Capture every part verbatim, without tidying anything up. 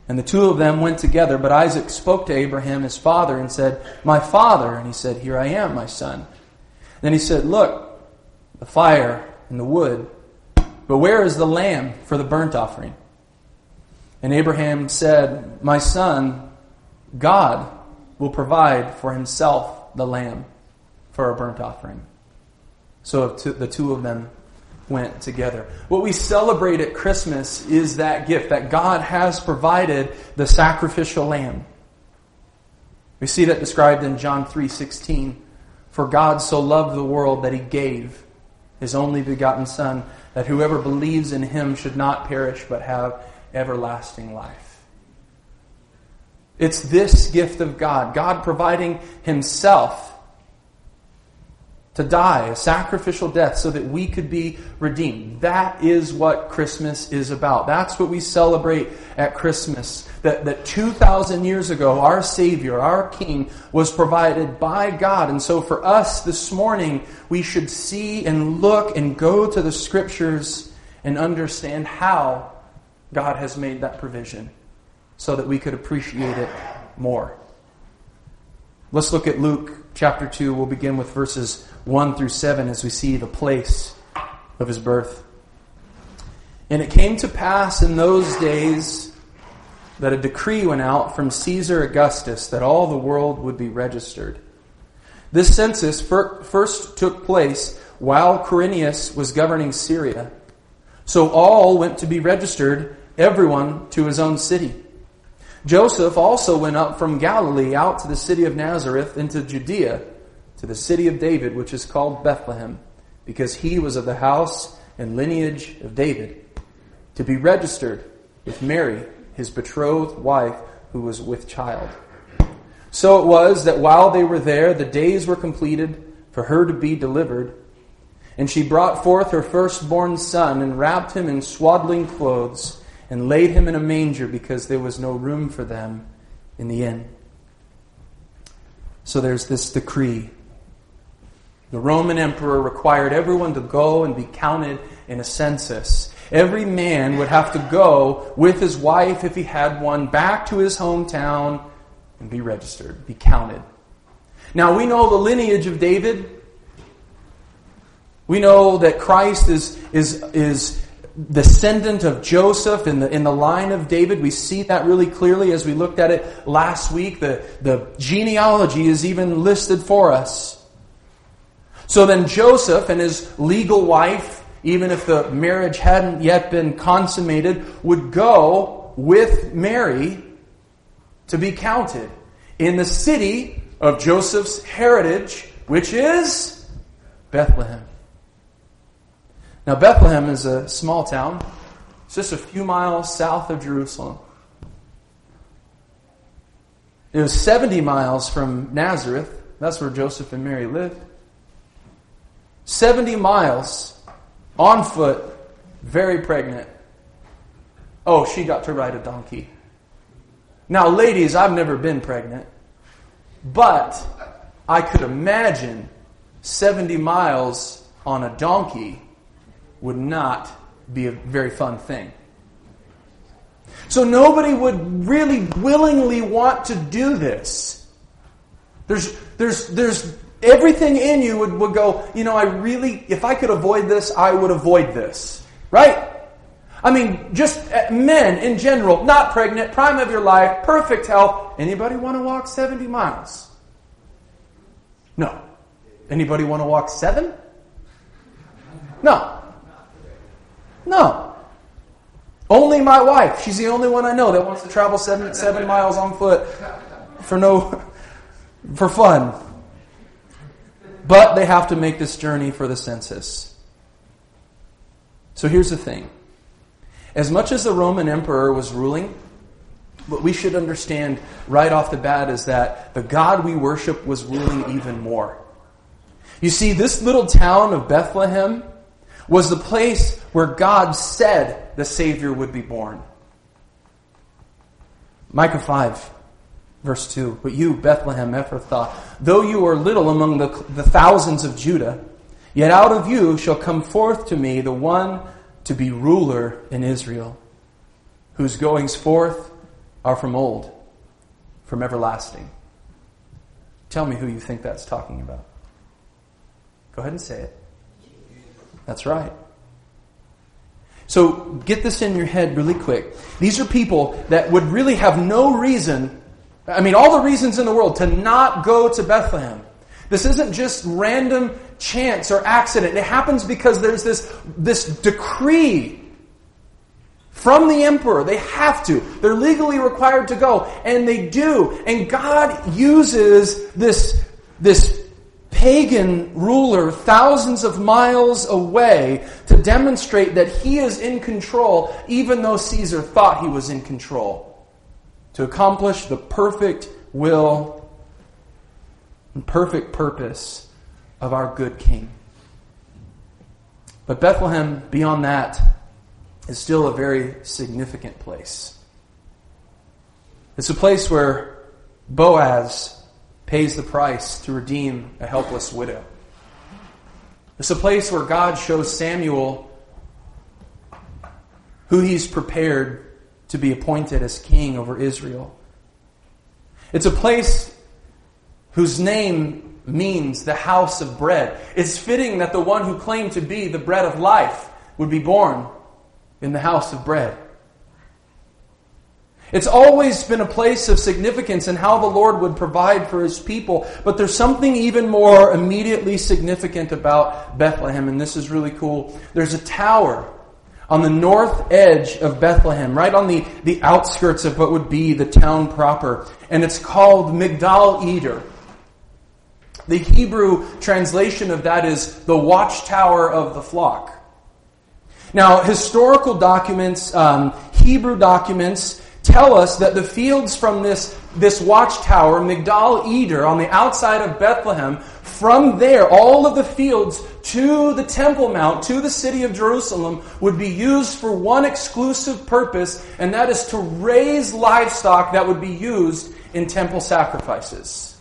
And the two of them went together, but Isaac spoke to Abraham, his father, and said, "My father." And he said, "Here I am, my son." Then he said, "Look, the fire and the wood, but where is the lamb for the burnt offering?" And Abraham said, "My son, God will provide for himself the lamb for a burnt offering." So the two of them went together. What we celebrate at Christmas is that gift, that God has provided the sacrificial lamb. We see that described in John three sixteen. "For God so loved the world that he gave his only begotten Son, that whoever believes in him should not perish but have everlasting life." It's this gift of God, God providing himself to die, a sacrificial death, so that we could be redeemed. That is what Christmas is about. That's what we celebrate at Christmas. That, that two thousand years ago, our Savior, our King, was provided by God. And so for us this morning, we should see and look and go to the Scriptures and understand how God has made that provision so that we could appreciate it more. Let's look at Luke chapter two. We'll begin with verses one through seven as we see the place of his birth. "And it came to pass in those days that a decree went out from Caesar Augustus that all the world would be registered. This census fir- first took place while Quirinius was governing Syria. So all went to be registered, everyone to his own city. Joseph also went up from Galilee out to the city of Nazareth into Judea, to the city of David, which is called Bethlehem, because he was of the house and lineage of David, to be registered with Mary, his betrothed wife, who was with child. So it was that while they were there, the days were completed for her to be delivered. And she brought forth her firstborn son and wrapped him in swaddling clothes and laid him in a manger because there was no room for them in the inn." So there's this decree. The Roman emperor required everyone to go and be counted in a census. Every man would have to go with his wife, if he had one, back to his hometown and be registered, be counted. Now we know the lineage of David. We know that Christ is is is descendant of Joseph in the in the line of David. We see that really clearly as we looked at it last week. The, the genealogy is even listed for us. So then Joseph and his legal wife, even if the marriage hadn't yet been consummated, would go with Mary to be counted in the city of Joseph's heritage, which is Bethlehem. Now Bethlehem is a small town. It's just a few miles south of Jerusalem. It was seventy miles from Nazareth. That's where Joseph and Mary lived. seventy miles on foot, very pregnant. Oh, she got to ride a donkey. Now, ladies, I've never been pregnant, but I could imagine seventy miles on a donkey would not be a very fun thing. So nobody would really willingly want to do this. There's, there's, there's everything in you would, would go, you know, I really, if I could avoid this, I would avoid this. Right? I mean, just men in general, not pregnant, prime of your life, perfect health. Anybody want to walk seventy miles? No. Anybody want to walk seven? No. No. Only my wife. She's the only one I know that wants to travel seven, seven miles on foot for no, for fun. But they have to make this journey for the census. So here's the thing. As much as the Roman emperor was ruling, what we should understand right off the bat is that the God we worship was ruling even more. You see, this little town of Bethlehem was the place where God said the Savior would be born. Micah five, verse two. "But you, Bethlehem Ephrathah, though you are little among the, the thousands of Judah, yet out of you shall come forth to me the one to be ruler in Israel, whose goings forth are from old, from everlasting. Tell me who you think that's talking about. Go ahead and say it. That's right. So get this in your head really quick. These are people that would really have no reason, I mean all the reasons in the world, to not go to Bethlehem. This isn't just random chance or accident. It happens because there's this, this decree from the emperor. They have to. They're legally required to go. And they do. And God uses this, this pagan ruler thousands of miles away to demonstrate that he is in control, even though Caesar thought he was in control, to accomplish the perfect will and perfect purpose of our good King. But Bethlehem, beyond that, is still a very significant place. It's a place where Boaz pays the price to redeem a helpless widow. It's a place where God shows Samuel who he's prepared to be appointed as king over Israel. It's a place whose name means the house of bread. It's fitting that the one who claimed to be the bread of life would be born in the house of bread. It's always been a place of significance in how the Lord would provide for His people. But there's something even more immediately significant about Bethlehem, and this is really cool. There's a tower on the north edge of Bethlehem, right on the, the outskirts of what would be the town proper. And it's called Migdal Eder. The Hebrew translation of that is the watchtower of the flock. Now, historical documents, um, Hebrew documents, tell us that the fields from this, this watchtower, Migdal Eder, on the outside of Bethlehem, from there, all of the fields to the Temple Mount, to the city of Jerusalem, would be used for one exclusive purpose, and that is to raise livestock that would be used in temple sacrifices.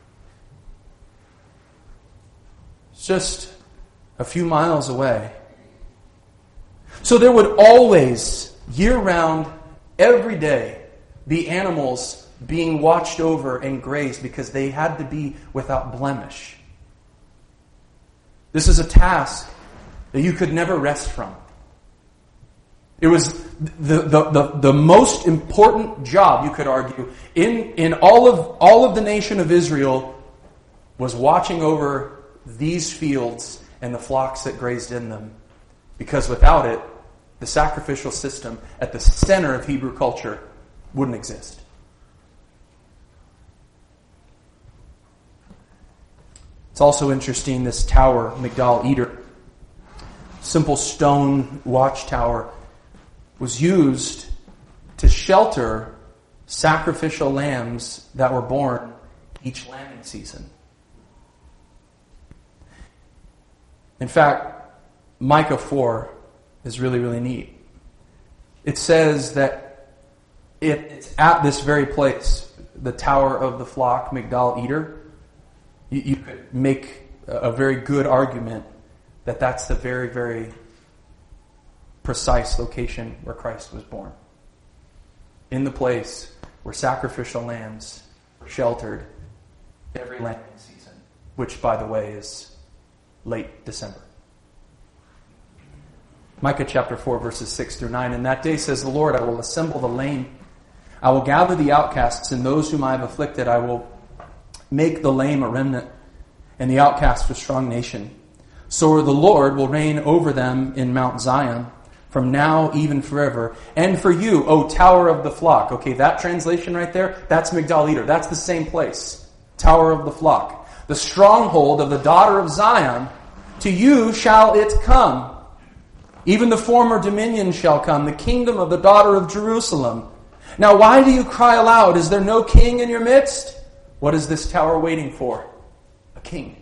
It's just a few miles away. So there would always, year-round, every day, be animals being watched over and grazed because they had to be without blemish. This is a task that you could never rest from. It was the, the, the, the most important job, you could argue, in, in all of all of the nation of Israel was watching over these fields and the flocks that grazed in them. Because without it, the sacrificial system at the center of Hebrew culture wouldn't exist. It's also interesting, this tower, Migdal Eder, simple stone watchtower, was used to shelter sacrificial lambs that were born each lambing season. In fact, Micah four is really, really neat. It says that it, it's at this very place, the Tower of the Flock, Migdal Eder, you, you could make a very good argument that that's the very, very precise location where Christ was born. In the place where sacrificial lambs were sheltered every lambing season, which, by the way, is late December. Micah chapter four, verses six through nine. And that day, says the Lord, I will assemble the lame. I will gather the outcasts, and those whom I have afflicted. I will make the lame a remnant, and the outcasts a strong nation. So the Lord will reign over them in Mount Zion, from now even forever. And for you, O Tower of the Flock. Okay, that translation right there, that's Migdal Eder. That's the same place. Tower of the Flock. The stronghold of the daughter of Zion. To you shall it come. Even the former dominion shall come, the kingdom of the daughter of Jerusalem. Now why do you cry aloud? Is there no king in your midst? What is this tower waiting for? A king.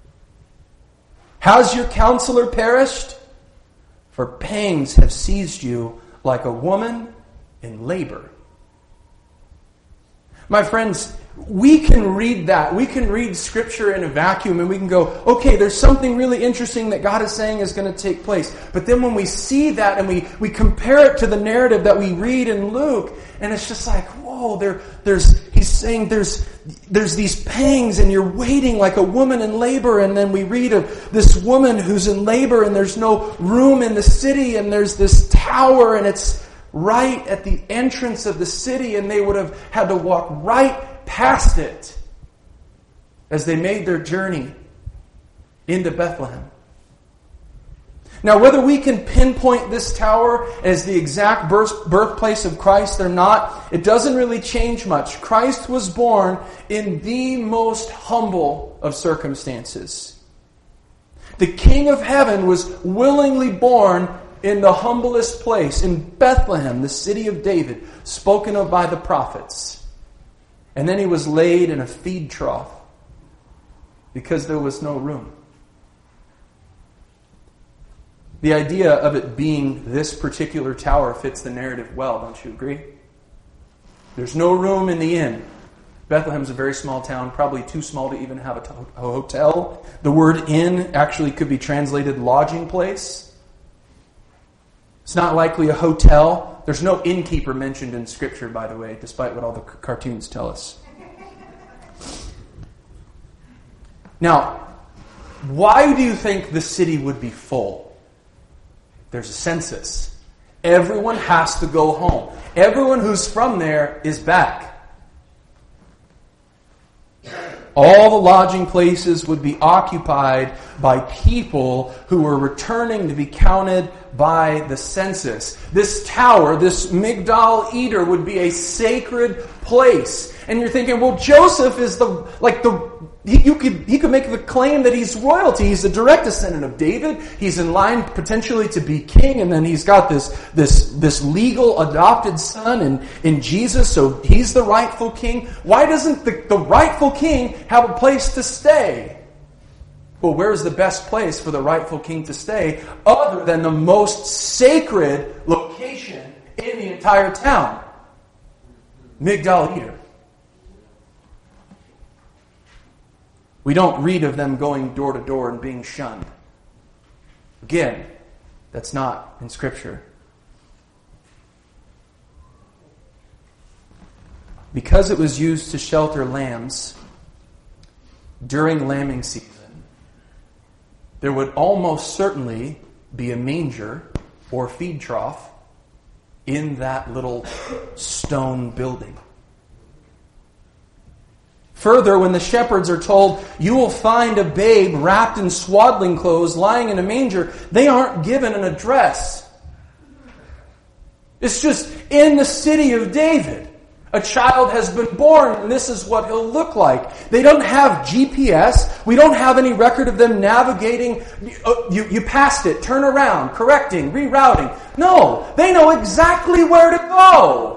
Has your counselor perished? For pangs have seized you like a woman in labor. My friends, we can read that. We can read Scripture in a vacuum and we can go, okay, there's something really interesting that God is saying is going to take place. But then when we see that and we, we compare it to the narrative that we read in Luke, and it's just like, whoa, there, there's, he's saying there's, there's these pangs and you're waiting like a woman in labor. And then we read of this woman who's in labor and there's no room in the city and there's this tower and it's right at the entrance of the city and they would have had to walk right past it as they made their journey into Bethlehem. Now, whether we can pinpoint this tower as the exact birth, birthplace of Christ or not, it doesn't really change much. Christ was born in the most humble of circumstances. The King of Heaven was willingly born in the humblest place, in Bethlehem, the city of David, spoken of by the prophets. And then he was laid in a feed trough because there was no room. The idea of it being this particular tower fits the narrative well, don't you agree? There's no room in the inn. Bethlehem's a very small town, probably too small to even have a, to- a hotel. The word inn actually could be translated lodging place. It's not likely a hotel. There's no innkeeper mentioned in Scripture, by the way, despite what all the c- cartoons tell us. Now, why do you think the city would be full? There's a census. Everyone has to go home. Everyone who's from there is back. All the lodging places would be occupied by people who were returning to be counted by the census. This tower, this Migdal Eder, would be a sacred place. And you're thinking, well, Joseph is the, like the, he, you could, he could make the claim that he's royalty. He's the direct descendant of David. He's in line potentially to be king. And then he's got this, this, this legal adopted son in, in Jesus. So he's the rightful king. Why doesn't the, the rightful king have a place to stay? Well, where's the best place for the rightful king to stay other than the most sacred location in the entire town? Migdal Eder. We don't read of them going door to door and being shunned. Again, that's not in Scripture. Because it was used to shelter lambs during lambing season, there would almost certainly be a manger or feed trough in that little stone building. Further, when the shepherds are told, you will find a babe wrapped in swaddling clothes lying in a manger, they aren't given an address. It's just in the city of David. A child has been born, and this is what he'll look like. They don't have G P S. We don't have any record of them navigating. You, you, you passed it, turn around, correcting, rerouting. No, they know exactly where to go.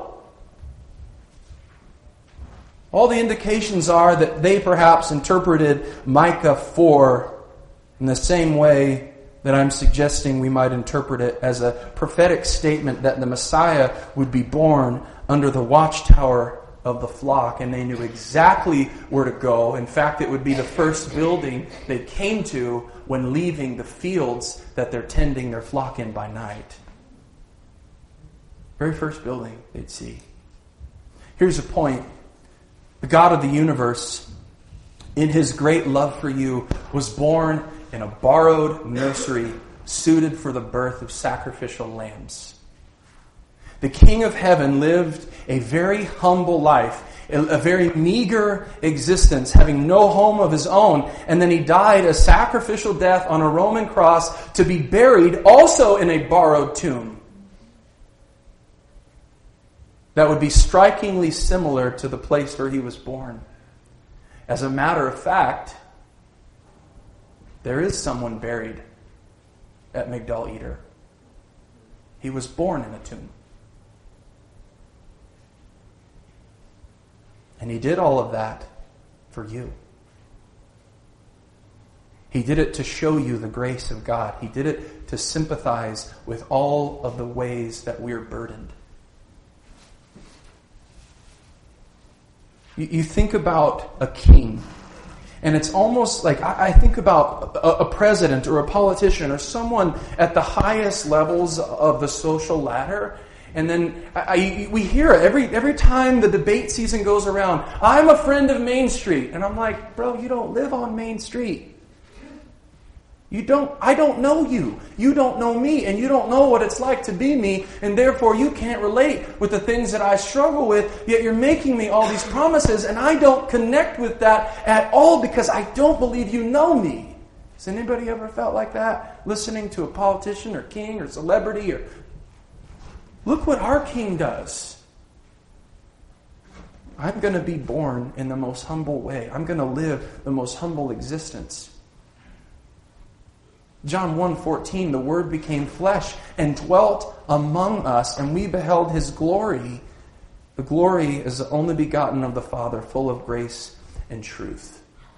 All the indications are that they perhaps interpreted Micah four in the same way that I'm suggesting we might interpret it, as a prophetic statement that the Messiah would be born under the watchtower of the flock, and they knew exactly where to go. In fact, it would be the first building they came to when leaving the fields that they're tending their flock in by night. Very first building they'd see. Here's a point. The God of the universe, in His great love for you, was born in a borrowed nursery suited for the birth of sacrificial lambs. The King of Heaven lived a very humble life, a very meager existence, having no home of His own, and then He died a sacrificial death on a Roman cross to be buried also in a borrowed tomb. That would be strikingly similar to the place where He was born. As a matter of fact, there is someone buried at Migdal Eder. He was born in a tomb. And He did all of that for you. He did it to show you the grace of God. He did it to sympathize with all of the ways that we're burdened. You, you think about a king, and it's almost like I, I think about a, a president or a politician or someone at the highest levels of the social ladder. And then I, I, we hear it every every time the debate season goes around. I'm a friend of Main Street. And I'm like, bro, you don't live on Main Street. You don't, I don't know you. You don't know me. And you don't know what it's like to be me. And therefore you can't relate with the things that I struggle with. Yet you're making me all these promises. And I don't connect with that at all because I don't believe you know me. Has anybody ever felt like that? Listening to a politician or king or celebrity or... Look what our King does. I'm going to be born in the most humble way. I'm going to live the most humble existence. John one fourteen, the Word became flesh and dwelt among us, and we beheld His glory. The glory is the only begotten of the Father, full of grace and truth.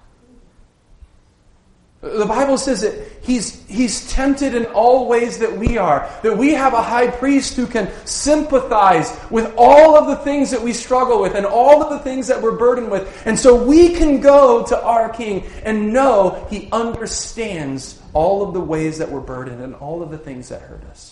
The Bible says that he's, he's tempted in all ways that we are. That we have a high priest who can sympathize with all of the things that we struggle with and all of the things that we're burdened with. And so we can go to our King and know He understands all of the ways that we're burdened and all of the things that hurt us.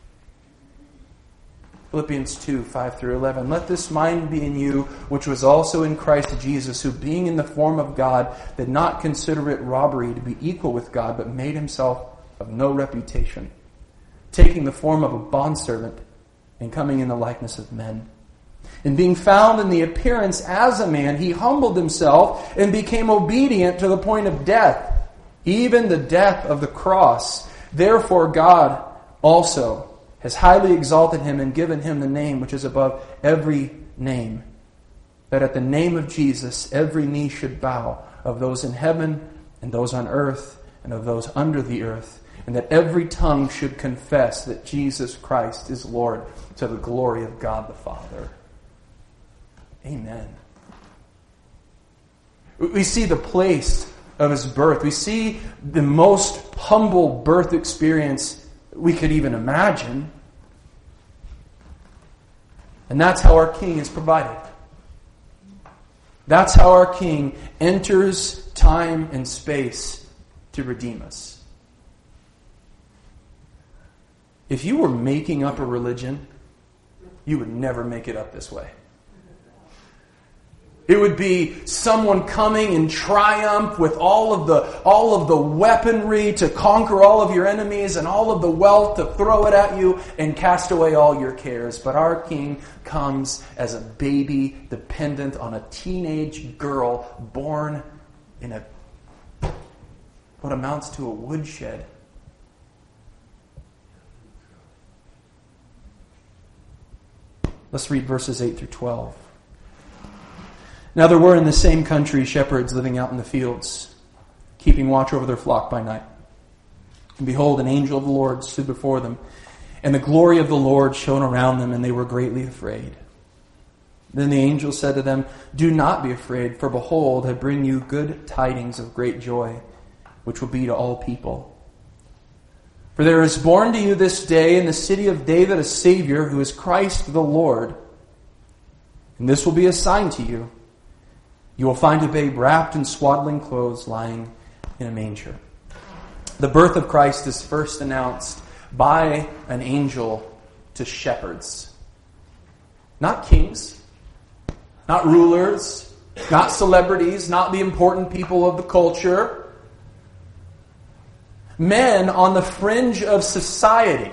Philippians two, five through eleven. Let this mind be in you, which was also in Christ Jesus, who being in the form of God, did not consider it robbery to be equal with God, but made himself of no reputation, taking the form of a bondservant and coming in the likeness of men. And being found in the appearance as a man, he humbled himself and became obedient to the point of death, even the death of the cross. Therefore God also has highly exalted him and given him the name which is above every name, that at the name of Jesus every knee should bow, of those in heaven and those on earth and of those under the earth, and that every tongue should confess that Jesus Christ is Lord, to the glory of God the Father. Amen. We see the place of his birth. We see the most humble birth experience we could even imagine. And that's how our King is provided. That's how our King enters time and space to redeem us. If you were making up a religion, you would never make it up this way. It would be someone coming in triumph with all of the all of the weaponry to conquer all of your enemies and all of the wealth to throw it at you and cast away all your cares. But our King comes as a baby dependent on a teenage girl born in a what amounts to a woodshed. Let's read verses eight through twelve. Now there were in the same country shepherds living out in the fields, keeping watch over their flock by night. And behold, an angel of the Lord stood before them, and the glory of the Lord shone around them, and they were greatly afraid. Then the angel said to them, Do not be afraid, for behold, I bring you good tidings of great joy, which will be to all people. For there is born to you this day in the city of David a Savior, who is Christ the Lord. And this will be a sign to you. You will find a babe wrapped in swaddling clothes, lying in a manger. The birth of Christ is first announced by an angel to shepherds. Not kings, not rulers, not celebrities, not the important people of the culture. Men on the fringe of society.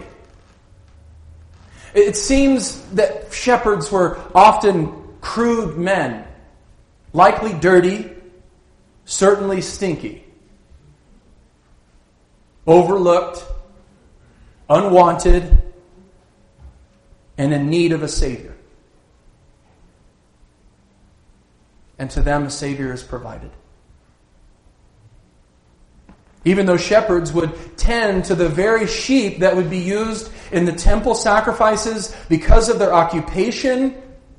It seems that shepherds were often crude men. Likely dirty, certainly stinky. Overlooked, unwanted, and in need of a Savior. And to them a Savior is provided. Even though shepherds would tend to the very sheep that would be used in the temple sacrifices because of their occupation,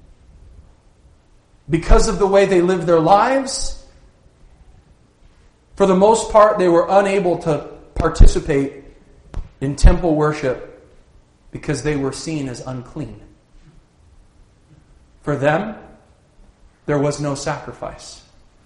because of the way they lived their lives, for the most part, they were unable to participate in temple worship because they were seen as unclean. For them, there was no sacrifice.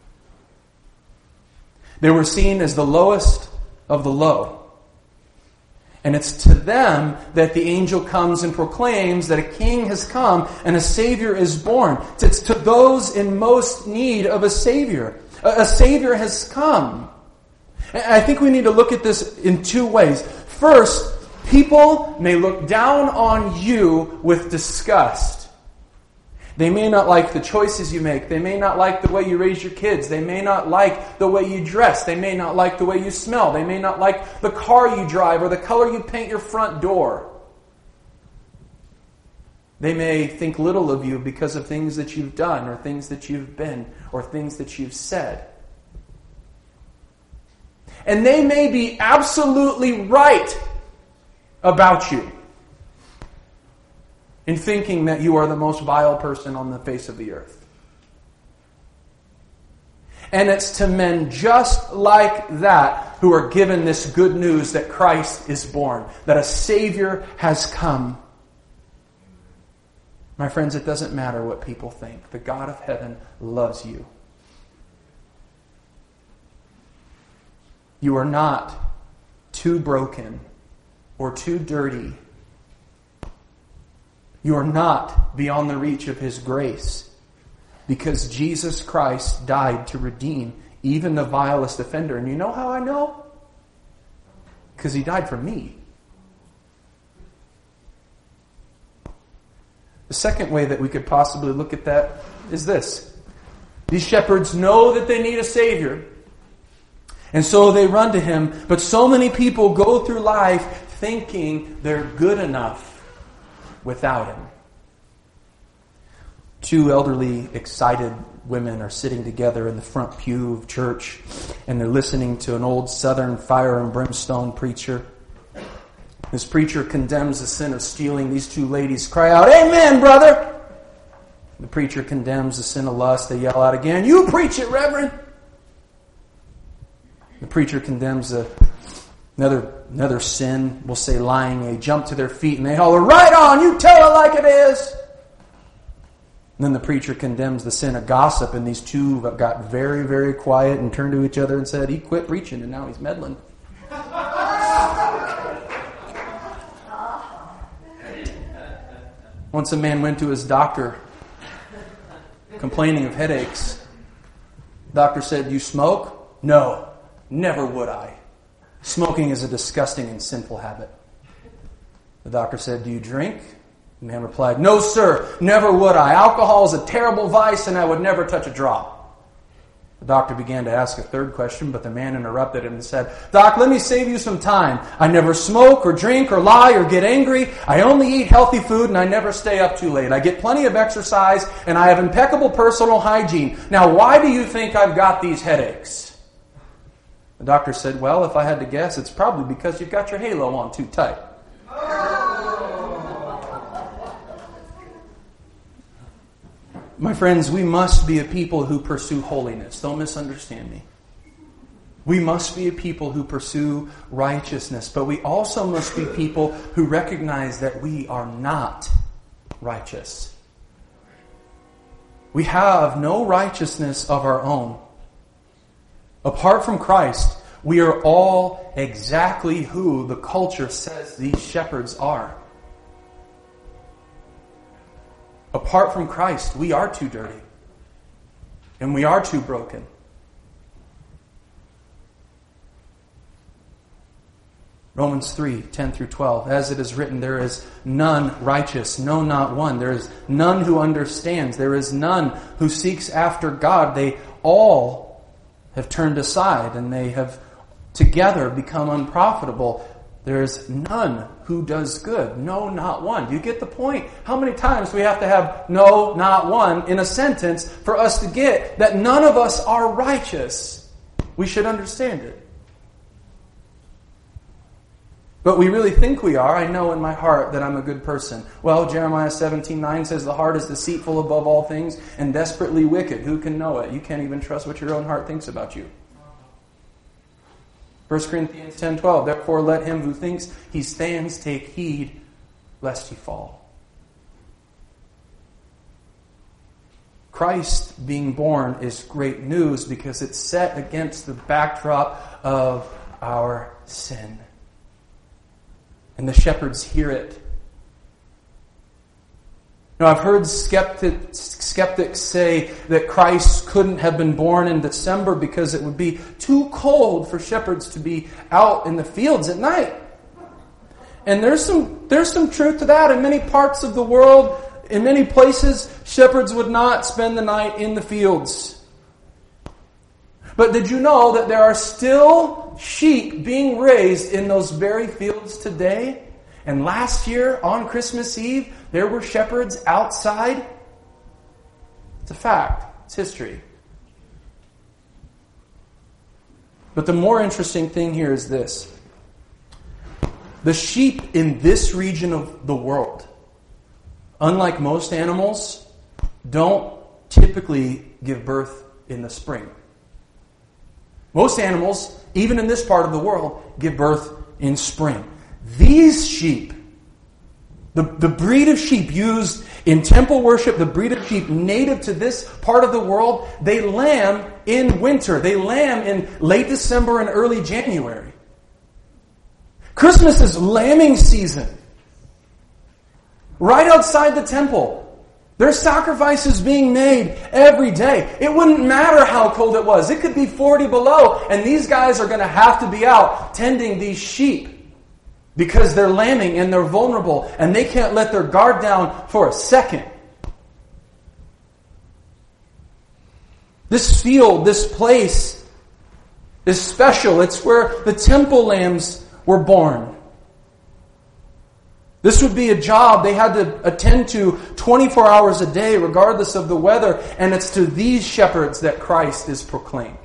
They were seen as the lowest of the low. And it's to them that the angel comes and proclaims that a king has come and a Savior is born. It's to those in most need of a Savior. A Savior has come. And I think we need to look at this in two ways. First, people may look down on you with disgust. They may not like the choices you make. They may not like the way you raise your kids. They may not like the way you dress. They may not like the way you smell. They may not like the car you drive or the color you paint your front door. They may think little of you because of things that you've done or things that you've been or things that you've said. And they may be absolutely right about you in thinking that you are the most vile person on the face of the earth. And it's to men just like that who are given this good news that Christ is born, that a Savior has come. My friends, it doesn't matter what people think. The God of heaven loves you. You are not too broken or too dirty. You are not beyond the reach of His grace, because Jesus Christ died to redeem even the vilest offender. And you know how I know? Because He died for me. The second way that we could possibly look at that is this. These shepherds know that they need a Savior, and so they run to Him. But so many people go through life thinking they're good enough without Him. Two elderly, excited women are sitting together in the front pew of church, and they're listening to an old Southern fire and brimstone preacher. This preacher condemns the sin of stealing. These two ladies cry out, "Amen, brother!" The preacher condemns the sin of lust. They yell out again, "You preach it, Reverend!" The preacher condemns the Another another sin, we'll say lying. They jump to their feet and they holler, "Right on, you tell it like it is." And then the preacher condemns the sin of gossip, and these two got very, very quiet and turned to each other and said, "He quit preaching and now he's meddling." Once a man went to his doctor complaining of headaches. The doctor said, "You smoke?" "No, never would I. Smoking is a disgusting and sinful habit." The doctor said, "Do you drink?" The man replied, "No, sir, never would I. Alcohol is a terrible vice and I would never touch a drop." The doctor began to ask a third question, but the man interrupted him and said, "Doc, let me save you some time. I never smoke or drink or lie or get angry. I only eat healthy food and I never stay up too late. I get plenty of exercise and I have impeccable personal hygiene. Now, why do you think I've got these headaches?" The doctor said, "Well, if I had to guess, it's probably because you've got your halo on too tight." My friends, we must be a people who pursue holiness. Don't misunderstand me. We must be a people who pursue righteousness, but we also must be people who recognize that we are not righteous. We have no righteousness of our own. Apart from Christ, we are all exactly who the culture says these shepherds are. Apart from Christ, we are too dirty. And we are too broken. Romans three, ten through twelve. As it is written, there is none righteous, no, not one. There is none who understands. There is none who seeks after God. They all have turned aside, and they have together become unprofitable. There is none who does good. No, not one. Do you get the point? How many times do we have to have no, not one in a sentence for us to get that none of us are righteous? We should understand it. But we really think we are. I know in my heart that I'm a good person. Well, Jeremiah seventeen nine says the heart is deceitful above all things and desperately wicked. Who can know it? You can't even trust what your own heart thinks about you. First Corinthians ten twelve. Therefore let him who thinks he stands take heed lest he fall. Christ being born is great news because it's set against the backdrop of our sin. And the shepherds hear it. Now, I've heard skeptics, skeptics say that Christ couldn't have been born in December because it would be too cold for shepherds to be out in the fields at night. And there's some, there's some truth to that. In many parts of the world, in many places, shepherds would not spend the night in the fields. But did you know that there are still sheep being raised in those very fields today? And last year, on Christmas Eve, there were shepherds outside. It's a fact. It's history. But the more interesting thing here is this. The sheep in this region of the world, unlike most animals, don't typically give birth in the spring. Most animals, even in this part of the world, give birth in spring. These sheep, the, the breed of sheep used in temple worship, the breed of sheep native to this part of the world, they lamb in winter. They lamb in late December and early January. Christmas is lambing season. Right outside the temple. There's sacrifices being made every day. It wouldn't matter how cold it was. It could be forty below, and these guys are going to have to be out tending these sheep because they're lambing and they're vulnerable, and they can't let their guard down for a second. This field, this place is special. It's where the temple lambs were born. This would be a job they had to attend to twenty-four hours a day, regardless of the weather, and it's to these shepherds that Christ is proclaimed.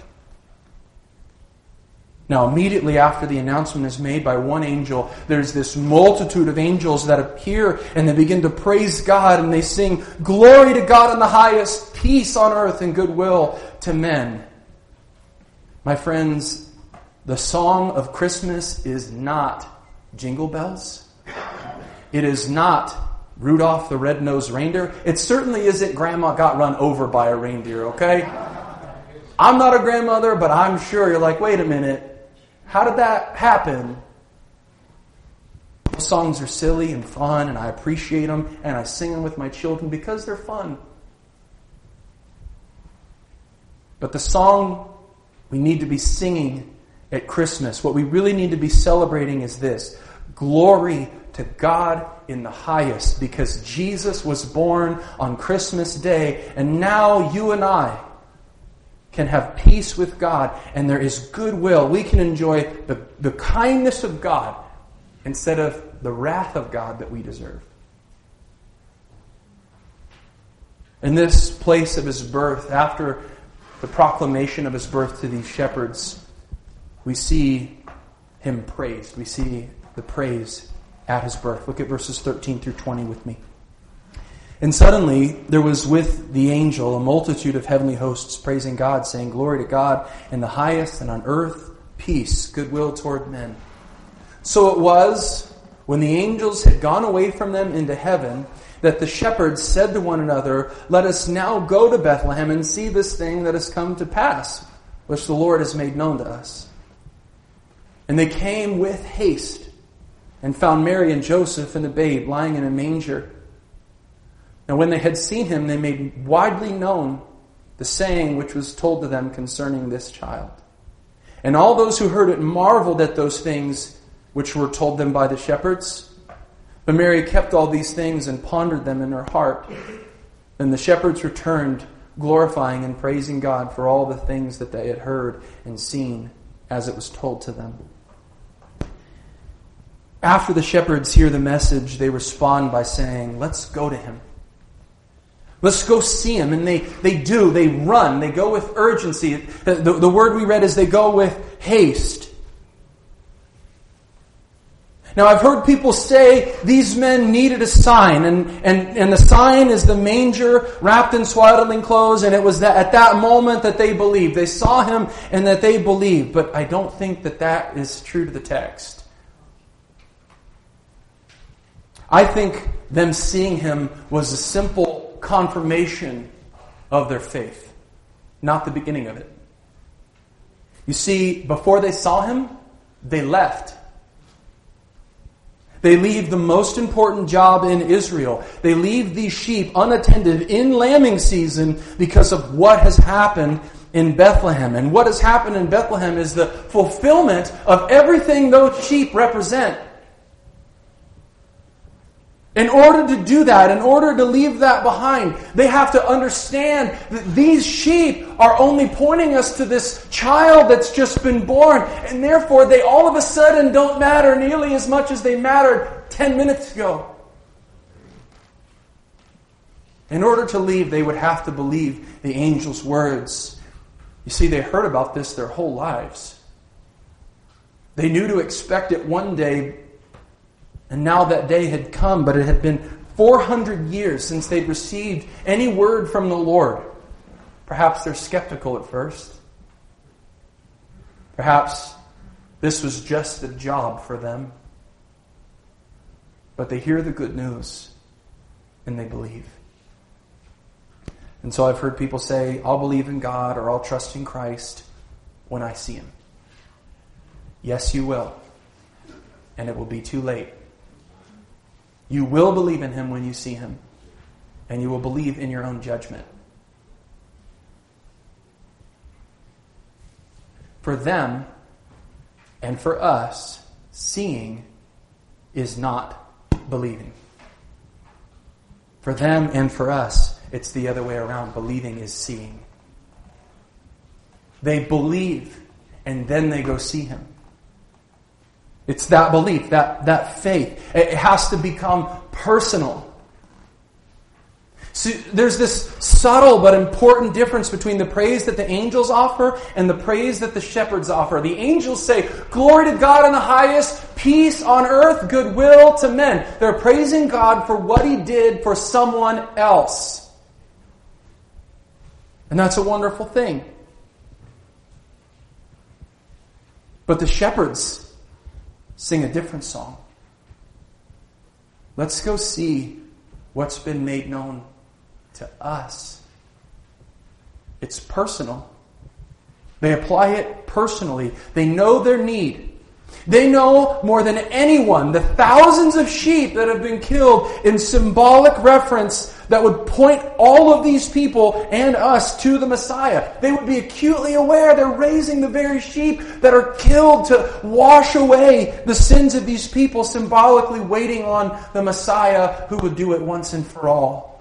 Now, immediately after the announcement is made by one angel, there's this multitude of angels that appear and they begin to praise God and they sing, "Glory to God in the highest, peace on earth and goodwill to men." My friends, the song of Christmas is not Jingle Bells. It is not Rudolph the Red-Nosed Reindeer. It certainly isn't Grandma got run over by a reindeer, okay? I'm not a grandmother, but I'm sure you're like, wait a minute. How did that happen? Those songs are silly and fun, and I appreciate them, and I sing them with my children because they're fun. But the song we need to be singing at Christmas, what we really need to be celebrating is this: glory to God in the highest, because Jesus was born on Christmas Day, and now you and I can have peace with God, and there is goodwill. We can enjoy the, the kindness of God instead of the wrath of God that we deserve. In this place of his birth, after the proclamation of his birth to these shepherds, we see him praised. We see the praise at his birth. Look at verses thirteen through twenty with me. "And suddenly there was with the angel a multitude of heavenly hosts praising God, saying, 'Glory to God in the highest, and on earth peace, goodwill toward men.' So it was, when the angels had gone away from them into heaven, that the shepherds said to one another, 'Let us now go to Bethlehem and see this thing that has come to pass, which the Lord has made known to us.' And they came with haste, and found Mary and Joseph and the babe lying in a manger. And when they had seen him, they made widely known the saying which was told to them concerning this child. And all those who heard it marveled at those things which were told them by the shepherds. But Mary kept all these things and pondered them in her heart. Then the shepherds returned, glorifying and praising God for all the things that they had heard and seen as it was told to them." After the shepherds hear the message, they respond by saying, "Let's go to him. Let's go see him." And they, they do. They run. They go with urgency. The, the, the word we read is they go with haste. Now, I've heard people say these men needed a sign, and, and, and the sign is the manger wrapped in swaddling clothes, and it was that at that moment that they believed. They saw him and that they believed, but I don't think that that is true to the text. I think them seeing him was a simple confirmation of their faith, not the beginning of it. You see, before they saw him, they left. They leave the most important job in Israel. They leave these sheep unattended in lambing season because of what has happened in Bethlehem. And what has happened in Bethlehem is the fulfillment of everything those sheep represent. In order to do that, in order to leave that behind, they have to understand that these sheep are only pointing us to this child that's just been born, and therefore they all of a sudden don't matter nearly as much as they mattered ten minutes ago. In order to leave, they would have to believe the angel's words. You see, they heard about this their whole lives. They knew to expect it one day. And now that day had come, but it had been four hundred years since they'd received any word from the Lord. Perhaps they're skeptical at first. Perhaps this was just a job for them. But they hear the good news and they believe. And so I've heard people say, I'll believe in God or I'll trust in Christ when I see Him. Yes, you will. And it will be too late. You will believe in Him when you see Him. And you will believe in your own judgment. For them and for us, seeing is not believing. For them and for us, it's the other way around. Believing is seeing. They believe and then they go see Him. It's that belief, that, that faith. It has to become personal. See, there's this subtle but important difference between the praise that the angels offer and the praise that the shepherds offer. The angels say, "Glory to God in the highest, peace on earth, goodwill to men." They're praising God for what He did for someone else. And that's a wonderful thing. But the shepherds sing a different song. Let's go see what's been made known to us. It's personal. They apply it personally. They know their need. They know more than anyone the thousands of sheep that have been killed in symbolic reference that would point all of these people and us to the Messiah. They would be acutely aware they're raising the very sheep that are killed to wash away the sins of these people, symbolically waiting on the Messiah who would do it once and for all.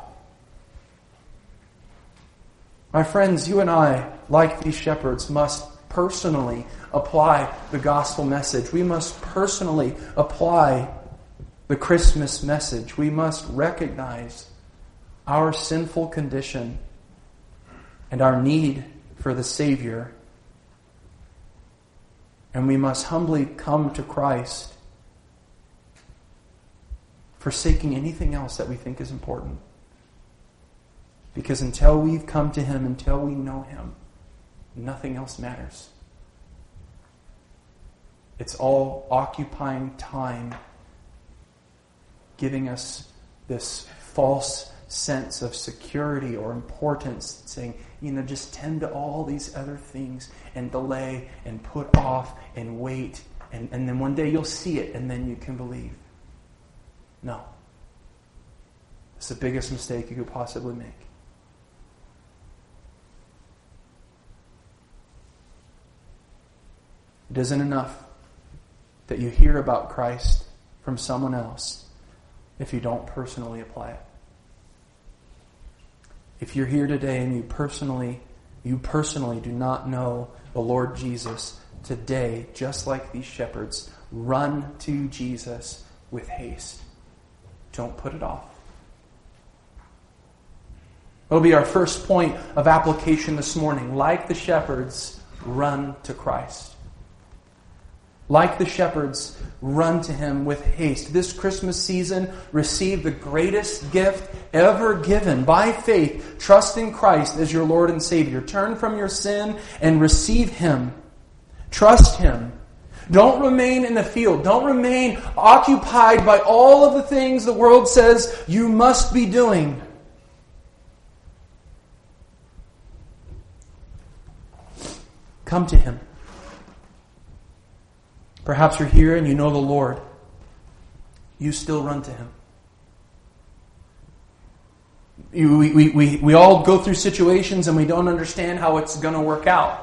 My friends, you and I, like these shepherds, must personally apply the gospel message. We must personally apply the Christmas message. We must recognize our sinful condition and our need for the Savior. And we must humbly come to Christ, forsaking anything else that we think is important. Because until we've come to Him, until we know Him, nothing else matters. It's all occupying time, giving us this false sense of security or importance, saying, you know, just tend to all these other things and delay and put off and wait, and, and then one day you'll see it and then you can believe. No. It's the biggest mistake you could possibly make. It isn't enough that you hear about Christ from someone else if you don't personally apply it. If you're here today and you personally, you personally do not know the Lord Jesus today, just like these shepherds, run to Jesus with haste. Don't put it off. It'll be our first point of application this morning. Like the shepherds, run to Christ. Like the shepherds, run to Him with haste. This Christmas season, receive the greatest gift ever given by faith. Trust in Christ as your Lord and Savior. Turn from your sin and receive Him. Trust Him. Don't remain in the field. Don't remain occupied by all of the things the world says you must be doing. Come to Him. Perhaps you're here and you know the Lord. You still run to Him. You, we, we, we, we all go through situations and we don't understand how it's going to work out.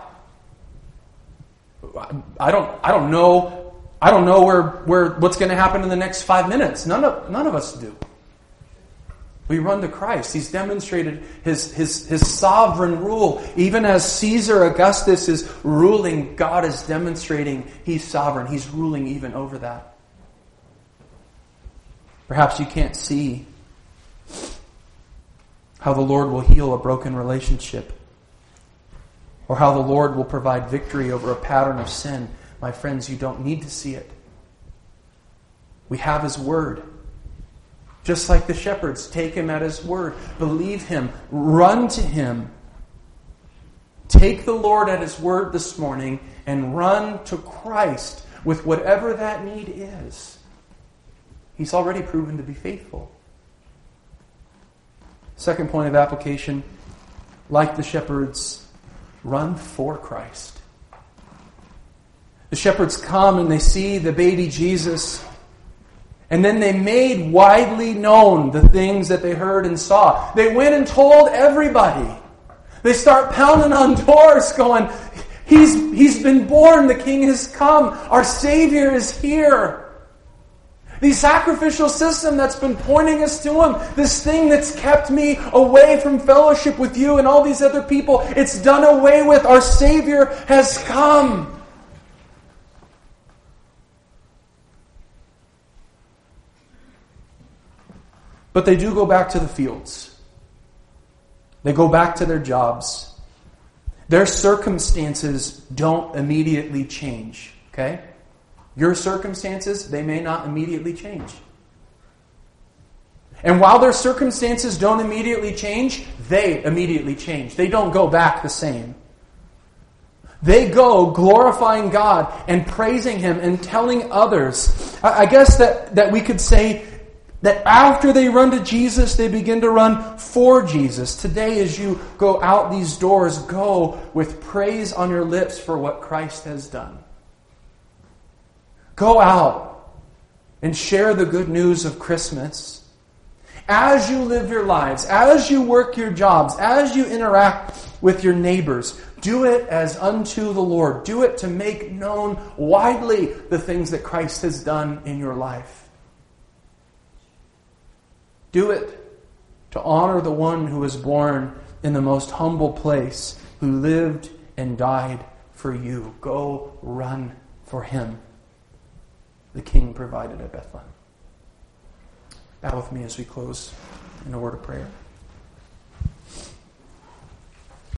I don't, I don't know, I don't know where, where what's going to happen in the next five minutes. None of, none of us do. We run to Christ. He's demonstrated his, his, his sovereign rule. Even as Caesar Augustus is ruling, God is demonstrating He's sovereign. He's ruling even over that. Perhaps you can't see how the Lord will heal a broken relationship, or how the Lord will provide victory over a pattern of sin. My friends, you don't need to see it. We have His Word. Just like the shepherds, take Him at His word. Believe Him. Run to Him. Take the Lord at His word this morning and run to Christ with whatever that need is. He's already proven to be faithful. Second point of application, like the shepherds, run for Christ. The shepherds come and they see the baby Jesus, and then they made widely known the things that they heard and saw. They went and told everybody. They start pounding on doors going, He's, he's been born, the King has come, our Savior is here. The sacrificial system that's been pointing us to Him, this thing that's kept me away from fellowship with you and all these other people, it's done away with. Our Savior has come. But they do go back to the fields. They go back to their jobs. Their circumstances don't immediately change. Okay? Your circumstances, they may not immediately change. And while their circumstances don't immediately change, they immediately change. They don't go back the same. They go glorifying God and praising Him and telling others. I guess that, that we could say that after they run to Jesus, they begin to run for Jesus. Today, as you go out these doors, go with praise on your lips for what Christ has done. Go out and share the good news of Christmas. As you live your lives, as you work your jobs, as you interact with your neighbors, do it as unto the Lord. Do it to make known widely the things that Christ has done in your life. Do it to honor the one who was born in the most humble place, who lived and died for you. Go run for Him. The King provided at Bethlehem. Bow with me as we close in a word of prayer.